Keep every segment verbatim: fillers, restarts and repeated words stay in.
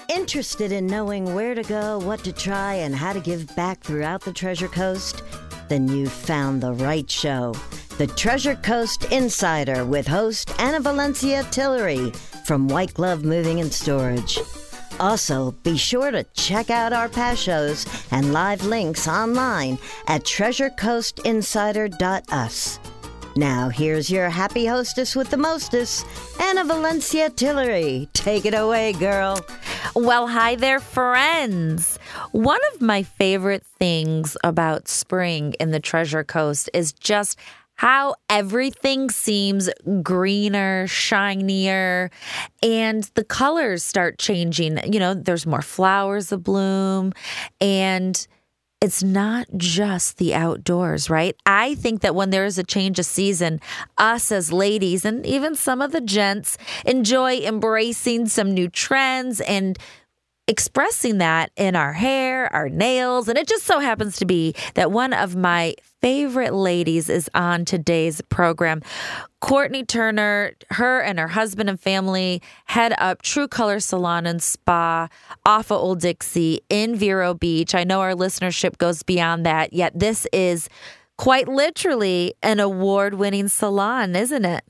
Interested in knowing where to go, what to try, and how to give back throughout the Treasure Coast? Then you've found the right show. The Treasure Coast Insider with host Anna Valencia Tillery from White Glove Moving and Storage. Also, be sure to check out our past shows and live links online at treasure coast insider dot u s. Now, here's your happy hostess with the mostess, Anna Valencia Tillery. Take it away, girl. Well, hi there, friends. One of my favorite things about spring in the Treasure Coast is just how everything seems greener, shinier, and the colors start changing. You know, there's more flowers abloom, and it's not just the outdoors, right? I think that when there is a change of season, us as ladies and even some of the gents enjoy embracing some new trends and expressing that in our hair, our nails. And it just so happens to be that one of my favorite ladies is on today's program. Courtney Turner, her and her husband and family head up True Color Salon and Spa off of Old Dixie in Vero Beach. I know our listenership goes beyond that, yet this is quite literally an award-winning salon, isn't it?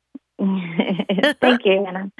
Thank you, Anna.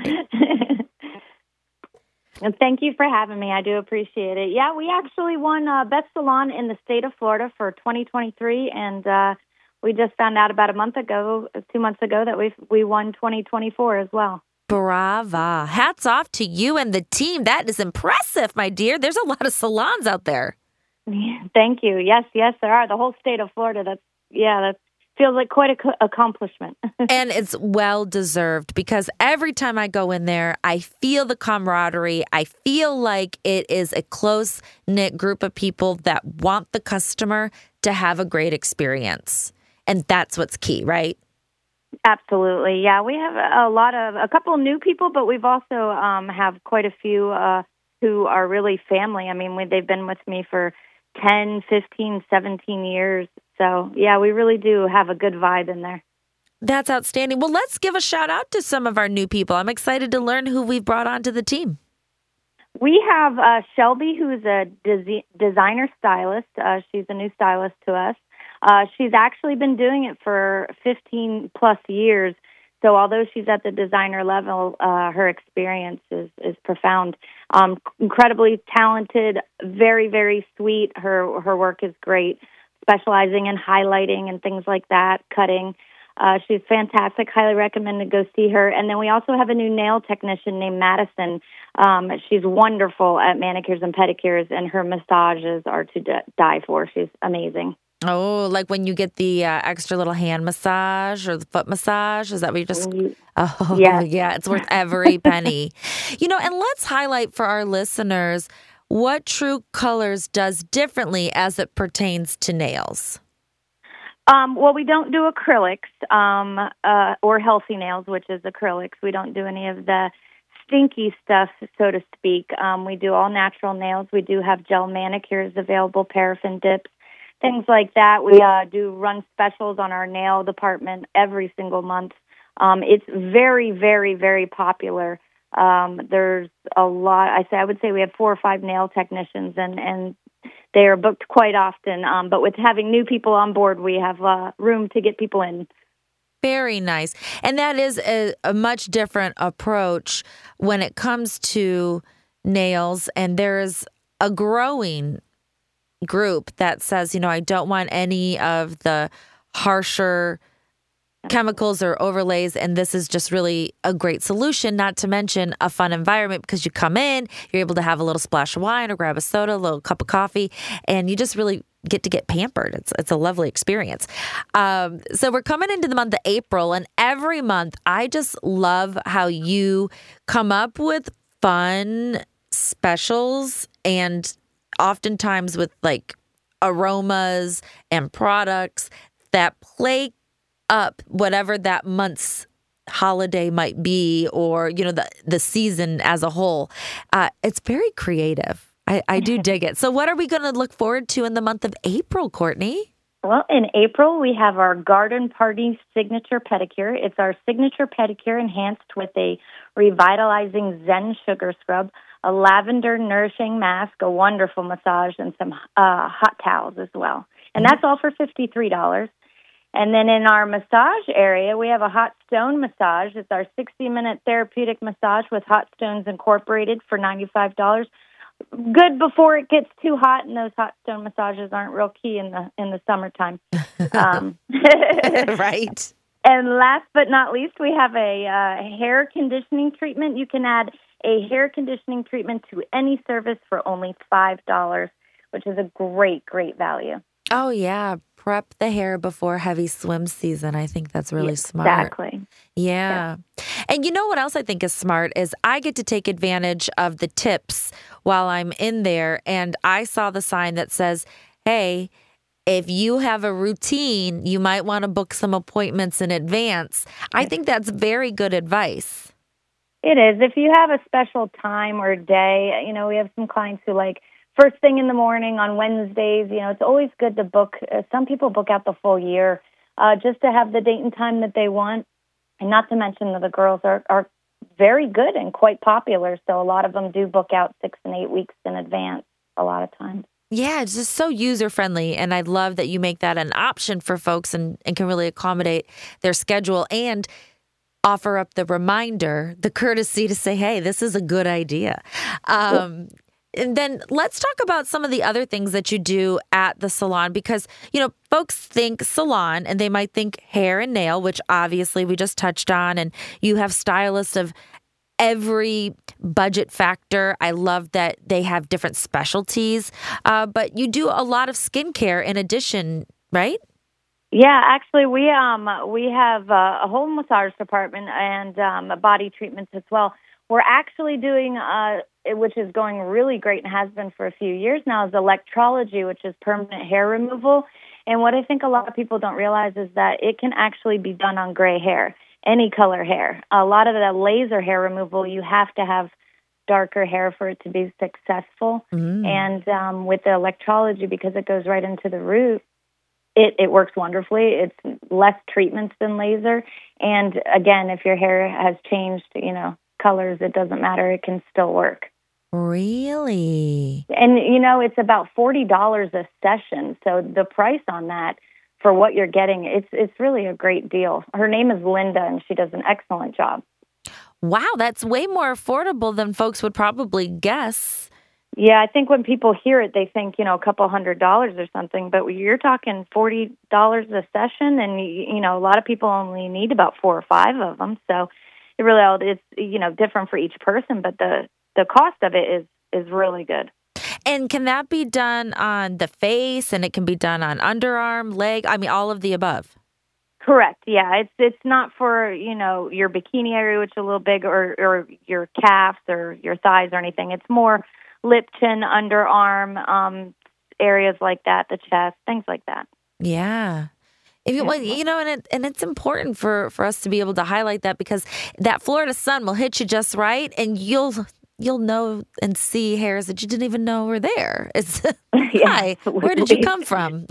And thank you for having me. I do appreciate it. Yeah, we actually won uh, Best Salon in the state of Florida for twenty twenty-three, and uh, we just found out about a month ago, two months ago, that we we won twenty twenty-four as well. Brava. Hats off to you and the team. That is impressive, my dear. There's a lot of salons out there. Yeah, thank you. Yes, yes, there are. The whole state of Florida, that's, yeah, that feels like quite an accomplishment. And it's well-deserved because every time I go in there, I feel the camaraderie. I feel like it is a close-knit group of people that want the customer to have a great experience. And that's what's key, right? Absolutely. Yeah, we have a lot of, a couple of new people, but we've also um, have quite a few uh, who are really family. I mean, we, they've been with me for ten, fifteen, seventeen years. So, yeah, we really do have a good vibe in there. That's outstanding. Well, let's give a shout out to some of our new people. I'm excited to learn who we've brought onto the team. We have uh, Shelby, who's a des- designer stylist. Uh, she's a new stylist to us. Uh, she's actually been doing it for fifteen plus years. So although she's at the designer level, uh, her experience is, is profound. Um, incredibly talented, very, very sweet. Her her work is great, specializing in highlighting and things like that, cutting. Uh, she's fantastic. Highly recommend to go see her. And then we also have a new nail technician named Madison. Um, she's wonderful at manicures and pedicures, and her massages are to d- die for. She's amazing. Oh, like when you get the uh, extra little hand massage or the foot massage? Is that what you just... Oh, yeah. yeah, it's worth every penny. You know, and let's highlight for our listeners what True Colors does differently as it pertains to nails. Um, well, we don't do acrylics um, uh, or healthy nails, which is acrylics. We don't do any of the stinky stuff, so to speak. Um, we do all natural nails. We do have gel manicures available, paraffin dips, things like that. We uh, do run specials on our nail department every single month. Um, it's very, very, very popular. Um, there's a lot. I say I would say we have four or five nail technicians, and, and they are booked quite often. Um, but with having new people on board, we have uh, room to get people in. Very nice. And that is a, a much different approach when it comes to nails. And there's a growing group that says, you know, I don't want any of the harsher chemicals or overlays, and this is just really a great solution, not to mention a fun environment because you come in, you're able to have a little splash of wine or grab a soda, a little cup of coffee, and you just really get to get pampered. It's it's a lovely experience. Um, so we're coming into the month of April, and every month I just love how you come up with fun specials and oftentimes with like aromas and products that play up whatever that month's holiday might be, or, you know, the, the season as a whole. Uh, it's very creative. I, I do dig it. So what are we going to look forward to in the month of April, Courtney? Well, in April, we have our Garden Party Signature Pedicure. It's our signature pedicure enhanced with a revitalizing Zen sugar scrub. a lavender nourishing mask, a wonderful massage, and some uh, hot towels as well. And that's all for fifty-three dollars. And then in our massage area, we have a hot stone massage. It's our sixty-minute therapeutic massage with hot stones incorporated for ninety-five dollars. Good before it gets too hot, and those hot stone massages aren't real key in the in the summertime. Um, right. And last but not least, we have a uh, hair conditioning treatment. You can add a hair conditioning treatment to any service for only five dollars, which is a great, great value. Oh, yeah. Prep the hair before heavy swim season. I think that's really Yeah, smart. Exactly. Yeah. yeah. And you know what else I think is smart is I get to take advantage of the tips while I'm in there. And I saw the sign that says, hey, if you have a routine, you might want to book some appointments in advance. I think that's very good advice. It is. If you have a special time or day, you know, we have some clients who like first thing in the morning on Wednesdays, you know, it's always good to book. Uh, some people book out the full year uh, just to have the date and time that they want. And not to mention that the girls are, are very good and quite popular. So a lot of them do book out six and eight weeks in advance a lot of times. Yeah, it's just so user-friendly, and I love that you make that an option for folks and, and can really accommodate their schedule and offer up the reminder, the courtesy to say, hey, this is a good idea. Um, and then let's talk about some of the other things that you do at the salon because, you know, folks think salon and they might think hair and nail, which obviously we just touched on, and you have stylists of every budget factor. I love that they have different specialties, uh, but you do a lot of skincare in addition, right? Yeah, actually, we um we have uh, a whole massage department and um, body treatments as well. We're actually doing, uh, which is going really great and has been for a few years now, is electrology, which is permanent hair removal. And what I think a lot of people don't realize is that it can actually be done on gray hair. Any color hair. A lot of the laser hair removal, you have to have darker hair for it to be successful. Mm. And um, with the electrology, because it goes right into the root, it, it works wonderfully. It's less treatments than laser. And again, if your hair has changed, you know, colors, it doesn't matter. It can still work. Really? And, you know, it's about forty dollars a session. So the price on that for what you're getting, it's it's really a great deal. Her name is Linda, and she does an excellent job. Wow, that's way more affordable than folks would probably guess. Yeah, I think when people hear it, they think, you know, a couple hundred dollars or something, but you're talking forty dollars a session, and, you know, a lot of people only need about four or five of them. So it really all is, you know, different for each person, but the, the cost of it is, is really good. And can that be done on the face, and it can be done on underarm, leg? I mean, all of the above. Correct. Yeah, it's it's not for, you know, your bikini area, which is a little big, or or your calves or your thighs or anything. It's more lip, chin, underarm um, areas like that, the chest, things like that. Yeah. If you, well, you know, and it, and it's important for, for us to be able to highlight that because that Florida sun will hit you just right, and you'll. You'll know and see hairs that you didn't even know were there. It's yeah, hi, where did you come from?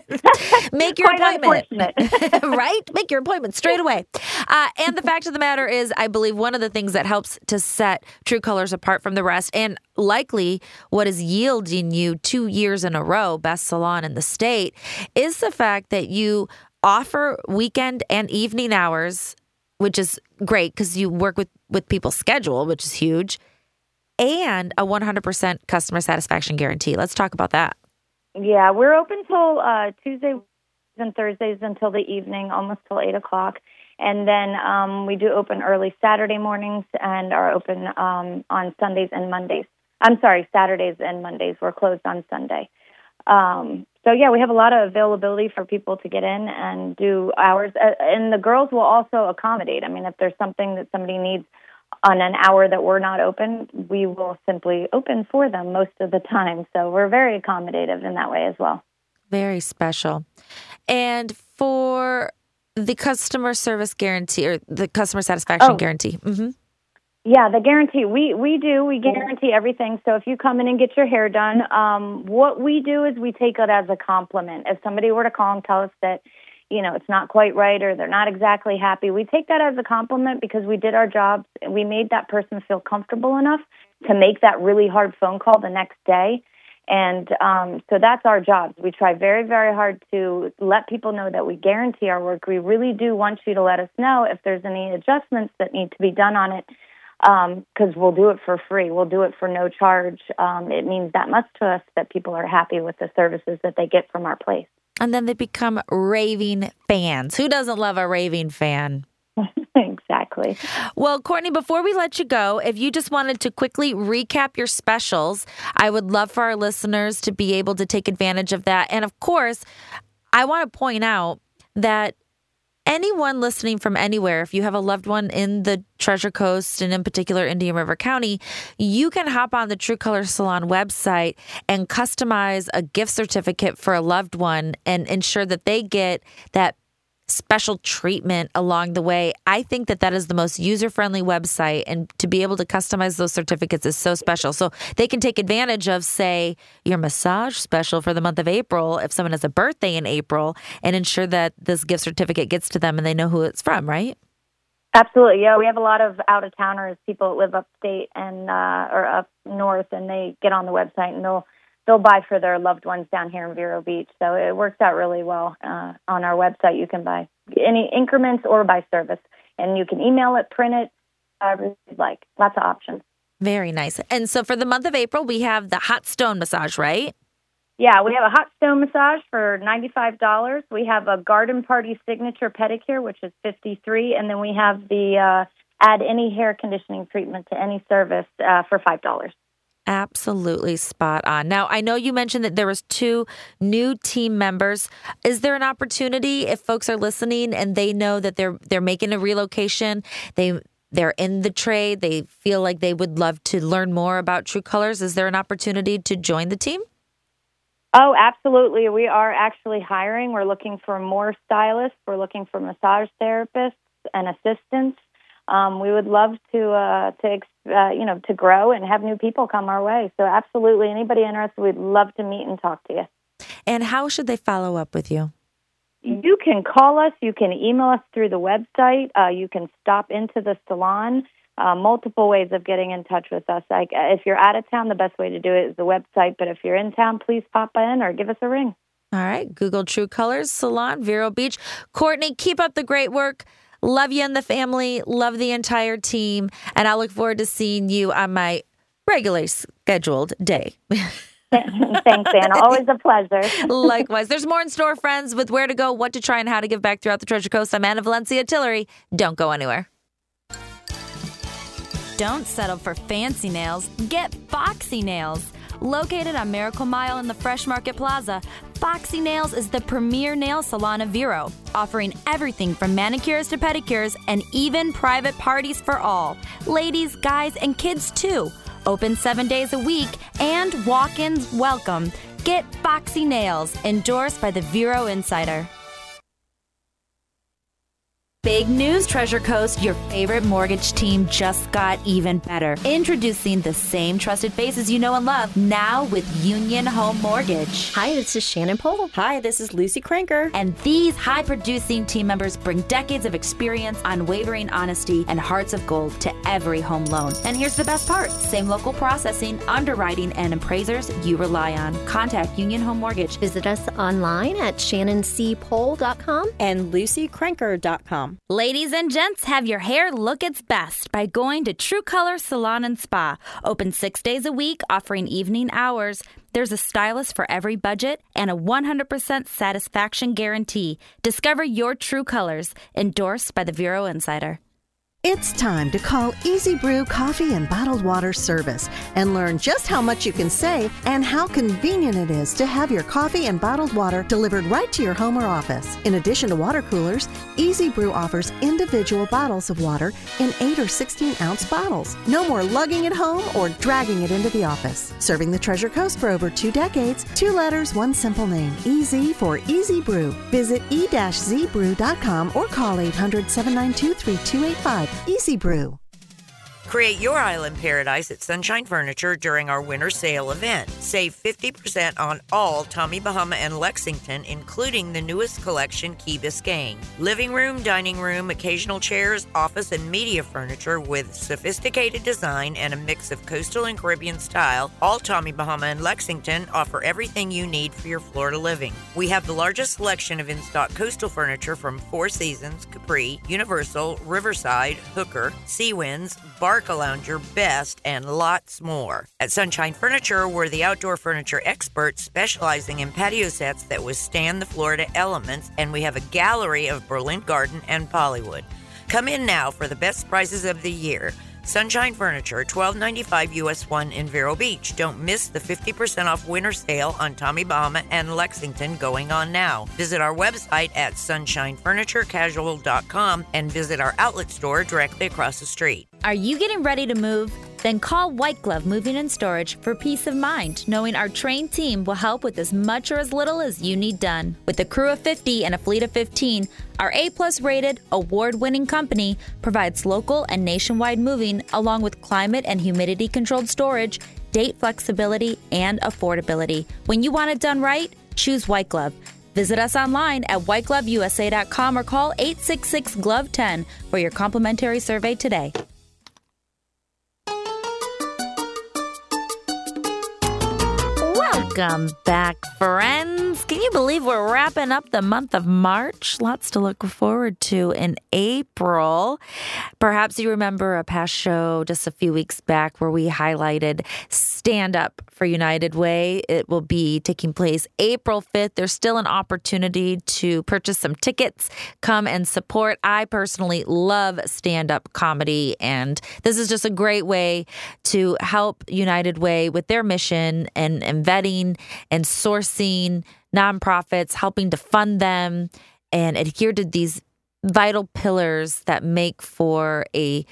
Make your appointment, right? Make your appointment straight away. Uh, and the fact of the matter is, I believe one of the things that helps to set True Colors apart from the rest, and likely what is yielding you two years in a row best salon in the state, is the fact that you offer weekend and evening hours, which is great because you work with with people's schedule, which is huge. And a one hundred percent customer satisfaction guarantee. Let's talk about that. Yeah, we're open till uh, Tuesdays and Thursdays until the evening, almost till eight o'clock. And then um, we do open early Saturday mornings and are open um, on Sundays and Mondays. I'm sorry, Saturdays and Mondays. We're closed on Sunday. Um, so, yeah, we have a lot of availability for people to get in and do hours. Uh, and the girls will also accommodate. I mean, if there's something that somebody needs on an hour that we're not open, we will simply open for them most of the time. So we're very accommodative in that way as well. Very special. And for the customer service guarantee or the customer satisfaction oh. guarantee. Mm-hmm. Yeah, the guarantee. We we do. We guarantee everything. So if you come in and get your hair done, um, what we do is we take it as a compliment. If somebody were to call and tell us that, you know, it's not quite right or they're not exactly happy, we take that as a compliment because we did our jobs and we made that person feel comfortable enough to make that really hard phone call the next day. And um, so that's our jobs. We try very, very hard to let people know that we guarantee our work. We really do want you to let us know if there's any adjustments that need to be done on it, because um, we'll do it for free. We'll do it for no charge. Um, it means that much to us that people are happy with the services that they get from our place. And then they become raving fans. Who doesn't love a raving fan? Exactly. Well, Courtney, before we let you go, if you just wanted to quickly recap your specials, I would love for our listeners to be able to take advantage of that. And of course, I want to point out that anyone listening from anywhere, if you have a loved one in the Treasure Coast and in particular Indian River County, you can hop on the True Color Salon website and customize a gift certificate for a loved one and ensure that they get that special treatment along the way. I think that that is the most user-friendly website, and to be able to customize those certificates is so special. So they can take advantage of, say, your massage special for the month of April if someone has a birthday in April, and ensure that this gift certificate gets to them and they know who it's from, right? Absolutely. Yeah, we have a lot of out-of-towners, people that live upstate and uh, or up north, and they get on the website and they'll they'll buy for their loved ones down here in Vero Beach. So it works out really well. Uh, on our website, you can buy any increments or by service. And you can email it, print it, whatever you'd like. Lots of options. Very nice. And so for the month of April, we have the hot stone massage, right? Yeah, we have a hot stone massage for ninety-five dollars. We have a garden party signature pedicure, which is fifty-three dollars. And then we have the uh, add any hair conditioning treatment to any service uh, for five dollars. Absolutely spot on. Now, I know you mentioned that there was two new team members. Is there an opportunity if folks are listening and they know that they're they're making a relocation, they they're in the trade, they feel like they would love to learn more about True Colors, is there an opportunity to join the team? Oh, absolutely. We are actually hiring. We're looking for more stylists. We're looking for massage therapists and assistants. Um, we would love to, uh, to uh, you know, to grow and have new people come our way. So absolutely, anybody interested, we'd love to meet and talk to you. And how should they follow up with you? You can call us. You can email us through the website. Uh, you can stop into the salon. Uh, multiple ways of getting in touch with us. Like if you're out of town, the best way to do it is the website. But if you're in town, please pop in or give us a ring. All right. Google True Colors Salon, Vero Beach. Courtney, keep up the great work. Love you and the family. Love the entire team. And I look forward to seeing you on my regularly scheduled day. Thanks, Anna. Always a pleasure. Likewise. There's more in store, friends, with where to go, what to try, and how to give back throughout the Treasure Coast. I'm Anna Valencia Tillery. Don't go anywhere. Don't settle for fancy nails. Get Foxy Nails. Located on Miracle Mile in the Fresh Market Plaza, Foxy Nails is the premier nail salon of Vero, offering everything from manicures to pedicures and even private parties for all. Ladies, guys, and kids too. Open seven days a week and walk-ins welcome. Get Foxy Nails, endorsed by the Vero Insider. Big news, Treasure Coast. Your favorite mortgage team just got even better. Introducing the same trusted faces you know and love, now with Union Home Mortgage. Hi, this is Shannon Pohl. Hi, this is Lucy Kranker. And these high-producing team members bring decades of experience, unwavering honesty, and hearts of gold to every home loan. And here's the best part. Same local processing, underwriting, and appraisers you rely on. Contact Union Home Mortgage. Visit us online at shannon c pohl dot com and lucy kranker dot com. Ladies and gents, have your hair look its best by going to True Color Salon and Spa. Open six days a week, offering evening hours. There's a stylist for every budget and a one hundred percent satisfaction guarantee. Discover your true colors. Endorsed by the Vero Insider. It's time to call Easy Brew Coffee and Bottled Water Service and learn just how much you can save and how convenient it is to have your coffee and bottled water delivered right to your home or office. In addition to water coolers, Easy Brew offers individual bottles of water in eight or sixteen ounce bottles. No more lugging it home or dragging it into the office. Serving the Treasure Coast for over two decades, two letters, one simple name, Easy for Easy Brew. Visit e dash z brew dot com or call eight hundred, seven nine two, three two eight five. Easy Brew. Create your island paradise at Sunshine Furniture during our winter sale event. Save fifty percent on all Tommy Bahama and Lexington, including the newest collection, Key Biscayne. Living room, dining room, occasional chairs, office, and media furniture with sophisticated design and a mix of coastal and Caribbean style. All Tommy Bahama and Lexington offer everything you need for your Florida living. We have the largest selection of in-stock coastal furniture from Four Seasons, Capri, Universal, Riverside, Hooker, Seawinds, Barcalounger, Best, and lots more. At Sunshine Furniture, we're the outdoor furniture experts specializing in patio sets that withstand the Florida elements, and we have a gallery of Berlin Garden and Pollywood. Come in now for the best prices of the year. Sunshine Furniture, twelve ninety-five U S one in Vero Beach. Don't miss the fifty percent off winter sale on Tommy Bahama and Lexington going on now. Visit our website at sunshine furniture casual dot com and visit our outlet store directly across the street. Are you getting ready to move? Then call White Glove Moving and Storage for peace of mind, knowing our trained team will help with as much or as little as you need done. With a crew of fifty and a fleet of fifteen, our A-plus rated, award-winning company provides local and nationwide moving along with climate and humidity-controlled storage, date flexibility, and affordability. When you want it done right, choose White Glove. Visit us online at white glove u s a dot com or call eight six six, glove ten for your complimentary survey today. Welcome back, friends. Can you believe we're wrapping up the month of March? Lots to look forward to in April. Perhaps you remember a past show just a few weeks back where we highlighted Stand Up for United Way. It will be taking place April fifth. There's still an opportunity to purchase some tickets. Come and support. I personally love stand-up comedy, and this is just a great way to help United Way with their mission and, and vetting and sourcing nonprofits, helping to fund them and adhere to these vital pillars that make for a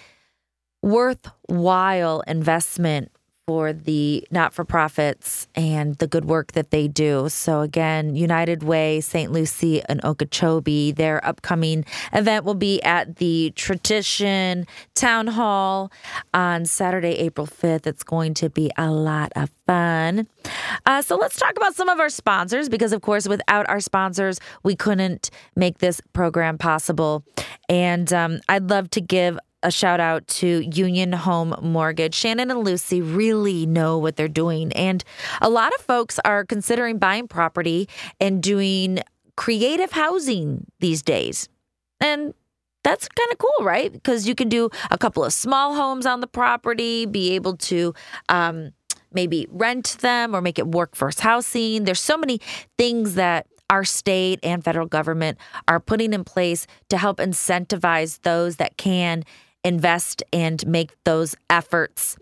worthwhile investment for the not-for-profits and the good work that they do. So again, United Way, Saint Lucie, and Okeechobee, their upcoming event will be at the Tradition Town Hall on Saturday, April fifth. It's going to be a lot of fun. Uh, so let's talk about some of our sponsors, because of course, without our sponsors, we couldn't make this program possible. And um, I'd love to give a shout out to Union Home Mortgage. Shannon and Lucy really know what they're doing. And a lot of folks are considering buying property and doing creative housing these days. And that's kind of cool, right? Because you can do a couple of small homes on the property, be able to um, maybe rent them or make it workforce housing. There's so many things that our state and federal government are putting in place to help incentivize those that can invest and make those efforts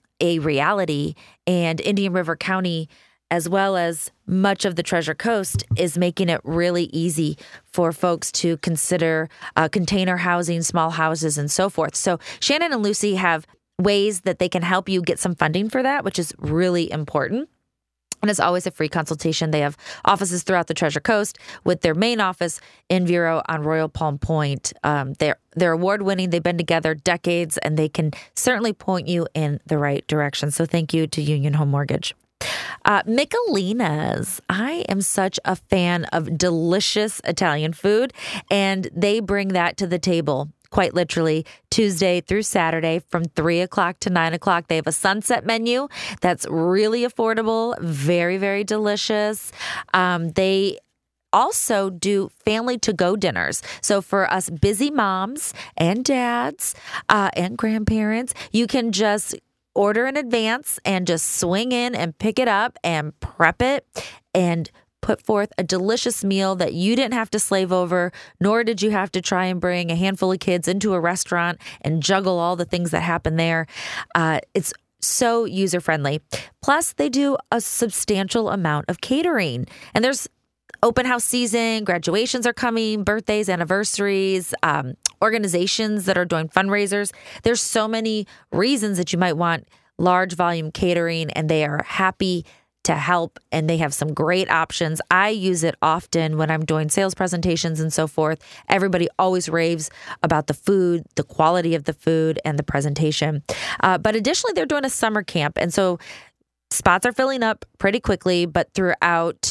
a reality. And Indian River County, as well as much of the Treasure Coast, is making it really easy for folks to consider uh, container housing, small houses, and so forth. So Shannon and Lucy have ways that they can help you get some funding for that, which is really important. And it's always a free consultation. They have offices throughout the Treasure Coast, with their main office in Vero on Royal Palm Point. Um, they're they're award-winning. They've been together decades, and they can certainly point you in the right direction. So thank you to Union Home Mortgage. Uh, Michelina's. I am such a fan of delicious Italian food, and they bring that to the table. Quite literally, Tuesday through Saturday from three o'clock to nine o'clock. They have a sunset menu that's really affordable, very, very delicious. Um, they also do family to-go dinners. So for us busy moms and dads uh, and grandparents, you can just order in advance and just swing in and pick it up and prep it and put forth a delicious meal that you didn't have to slave over, nor did you have to try and bring a handful of kids into a restaurant and juggle all the things that happen there. Uh, it's so user-friendly. Plus, they do a substantial amount of catering. And there's open house season, graduations are coming, birthdays, anniversaries, um, organizations that are doing fundraisers. There's so many reasons that you might want large volume catering, and they are happy to help, and they have some great options. I use it often when I'm doing sales presentations and so forth. Everybody always raves about the food, the quality of the food, and the presentation. Uh, but additionally, they're doing a summer camp, and so spots are filling up pretty quickly, but throughout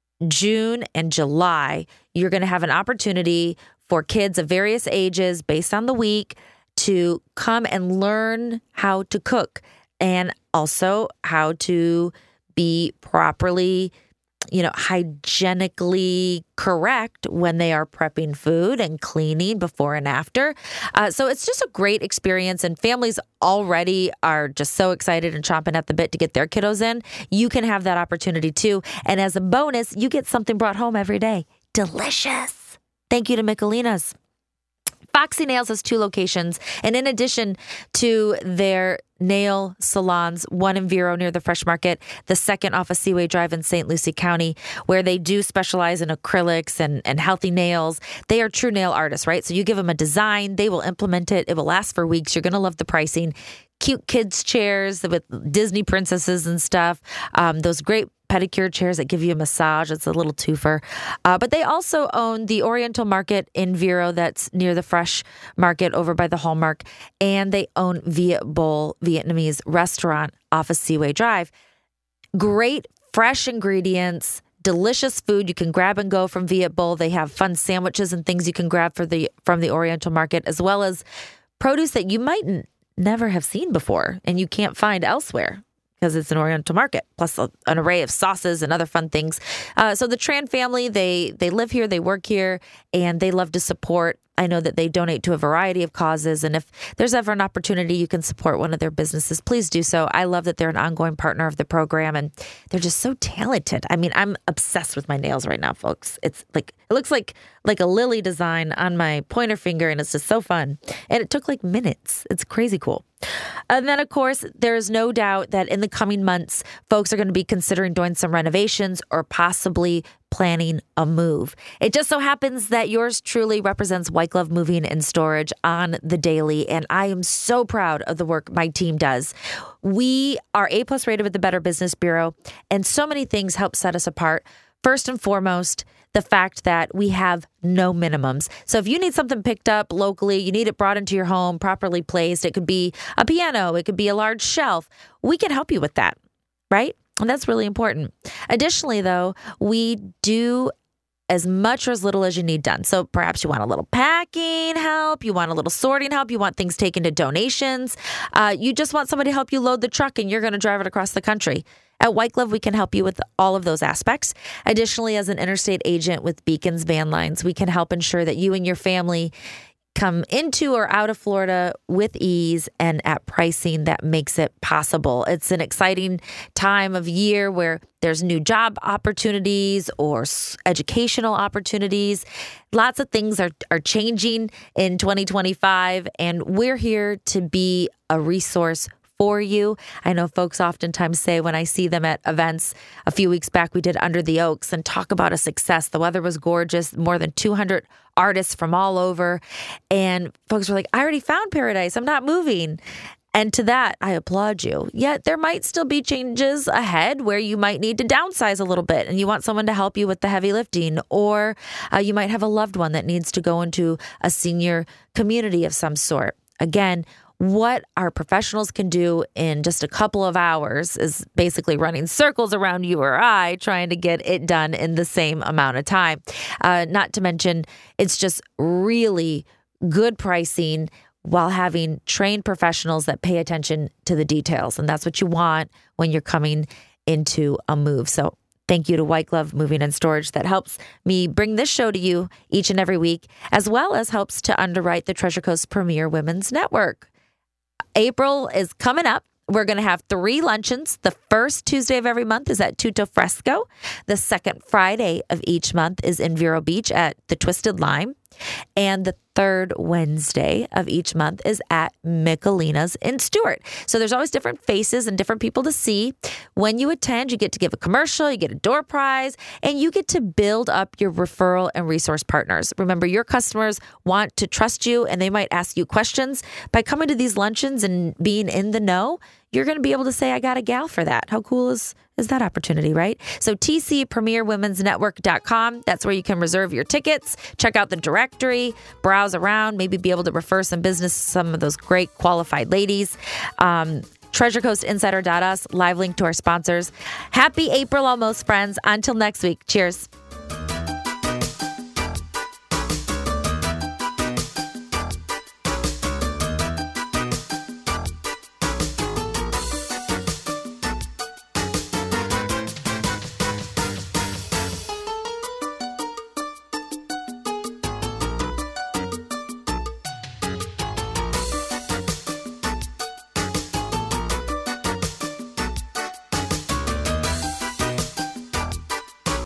June and July, you're going to have an opportunity for kids of various ages based on the week to come and learn how to cook and also how to be properly, you know, hygienically correct when they are prepping food and cleaning before and after. Uh, so it's just a great experience, and families already are just so excited and chomping at the bit to get their kiddos in. You can have that opportunity too. And as a bonus, you get something brought home every day. Delicious. Thank you to Michelina's. Foxy Nails has two locations, and in addition to their nail salons, one in Vero near the Fresh Market, the second off of Seaway Drive in Saint Lucie County, where they do specialize in acrylics and, and healthy nails. They are true nail artists, right? So you give them a design, they will implement it. It will last for weeks. You're going to love the pricing. Cute kids chairs with Disney princesses and stuff. Um, those great pedicure chairs that give you a massage. It's a little twofer. Uh, but they also own the Oriental Market in Vero that's near the Fresh Market over by the Hallmark. And they own Viet Bowl Vietnamese restaurant off of Seaway Drive. Great fresh ingredients, delicious food you can grab and go from Viet Bowl. They have fun sandwiches and things you can grab for the from the Oriental Market, as well as produce that you might n- never have seen before and you can't find elsewhere, because it's an Oriental Market, plus a, an array of sauces and other fun things. Uh, so the Tran family, they they live here, they work here, and they love to support. I know that they donate to a variety of causes, and if there's ever an opportunity you can support one of their businesses, please do so. I love that they're an ongoing partner of the program, and they're just so talented. I mean, I'm obsessed with my nails right now, folks. It's like, it looks like like a lily design on my pointer finger, and it's just so fun. And it took like minutes. It's crazy cool. And then, of course, there is no doubt that in the coming months, folks are going to be considering doing some renovations or possibly planning a move. It just so happens that yours truly represents White Glove Moving and Storage on the daily, and I am so proud of the work my team does. We are A-plus rated with the Better Business Bureau, and so many things help set us apart. First and foremost, the fact that we have no minimums. So if you need something picked up locally, you need it brought into your home, properly placed, it could be a piano, it could be a large shelf, we can help you with that, right? And that's really important. Additionally, though, we do as much or as little as you need done. So perhaps you want a little packing help, you want a little sorting help, you want things taken to donations, uh, you just want somebody to help you load the truck and you're going to drive it across the country. At White Glove, we can help you with all of those aspects. Additionally, as an interstate agent with Beacons Van Lines, we can help ensure that you and your family come into or out of Florida with ease and at pricing that makes it possible. It's an exciting time of year where there's new job opportunities or educational opportunities. Lots of things are, are changing in twenty twenty-five, and we're here to be a resource for you. I know folks oftentimes say when I see them at events, a few weeks back we did Under the Oaks and talk about a success. The weather was gorgeous, more than two hundred artists from all over. And folks were like, I already found paradise. I'm not moving. And to that, I applaud you. Yet there might still be changes ahead where you might need to downsize a little bit and you want someone to help you with the heavy lifting, or uh, you might have a loved one that needs to go into a senior community of some sort. Again, what our professionals can do in just a couple of hours is basically running circles around you or I trying to get it done in the same amount of time. Uh, not to mention, it's just really good pricing while having trained professionals that pay attention to the details. And that's what you want when you're coming into a move. So thank you to White Glove Moving and Storage that helps me bring this show to you each and every week, as well as helps to underwrite the Treasure Coast Premier Women's Network. April is coming up. We're going to have three luncheons. The first Tuesday of every month is at Tutto Fresco. The second Friday of each month is in Vero Beach at the Twisted Lime. And the third Wednesday of each month is at Michelina's in Stuart. So there's always different faces and different people to see. When you attend, you get to give a commercial, you get a door prize, and you get to build up your referral and resource partners. Remember, your customers want to trust you, and they might ask you questions. By coming to these luncheons and being in the know, you're going to be able to say, I got a gal for that. How cool is, is that opportunity, right? So T C Premier Women's Network dot com, that's where you can reserve your tickets, check out the directory, browse around, maybe be able to refer some business to some of those great qualified ladies. Um, Treasure Coast Insider dot us, live link to our sponsors. Happy April almost, friends. Until next week. Cheers.